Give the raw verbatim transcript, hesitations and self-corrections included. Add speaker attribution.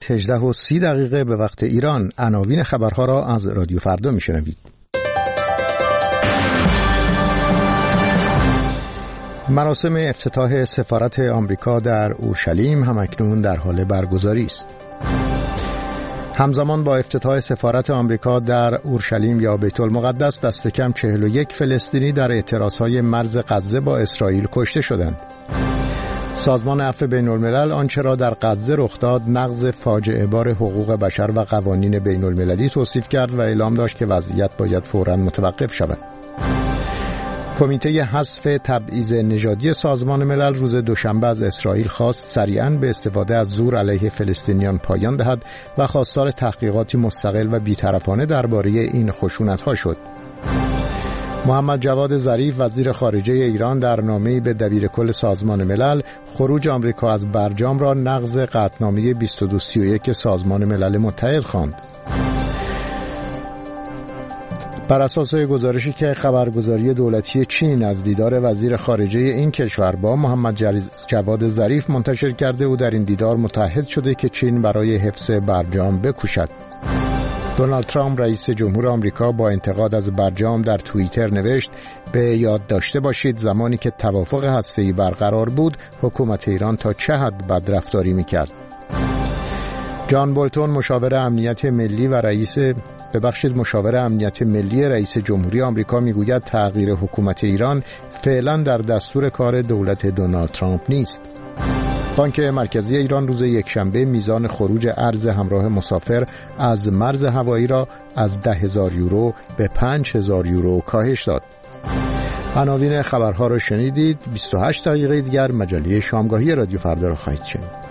Speaker 1: هجده و سی دقیقه به وقت ایران. عناوین خبرها را از رادیو فردا میشنوید. مراسم افتتاح سفارت آمریکا در اورشلیم همکنون در حال برگزاری است. همزمان با افتتاح سفارت آمریکا در اورشلیم یا بیت المقدس دست کم چهل و یک فلسطینی در اعتراضهای مرز غزه با اسرائیل کشته شدند. سازمان عفو بین الملل آنچه را در غزه رخ داد نقض فاجعه بار حقوق بشر و قوانین بین المللی توصیف کرد و اعلام داشت که وضعیت باید فوراً متوقف شود. کمیته حذف تبعیض نژادی سازمان ملل روز دوشنبه از اسرائیل خواست سریعاً به استفاده از زور علیه فلسطینیان پایان دهد و خواستار تحقیقاتی مستقل و بی‌طرفانه درباره این خشونت‌ها شد. محمد جواد ظریف وزیر خارجه ایران در نامه‌ای به دبیرکل سازمان ملل خروج آمریکا از برجام را نقض قطعنامه بیست و دو سی و یک سازمان ملل متحد خواند. بر اساس گزارشی که خبرگزاری دولتی چین از دیدار وزیر خارجه این کشور با محمد جواد ظریف منتشر کرده، او در این دیدار متعهد شده که چین برای حفظ برجام بکوشد. دونالد ترامپ رئیس جمهور آمریکا با انتقاد از برجام در توییتر نوشت: به یاد داشته باشید زمانی که توافق هسته‌ای برقرار بود حکومت ایران تا چه حد بدرفتاری می‌کرد. جان بولتون مشاور امنیت ملی و رئیس ببخشید مشاور امنیت ملی رئیس جمهوری آمریکا میگوید تغییر حکومت ایران فعلا در دستور کار دولت دونالد ترامپ نیست. بانک مرکزی ایران روز یکشنبه میزان خروج ارز همراه مسافر از مرز هوایی را از ده هزار یورو به پنج هزار یورو کاهش داد. عناوین خبرها را شنیدید. بیست و هشت دقیقه دیگر مجله شامگاهی رادیو فردا را خواهید شنید.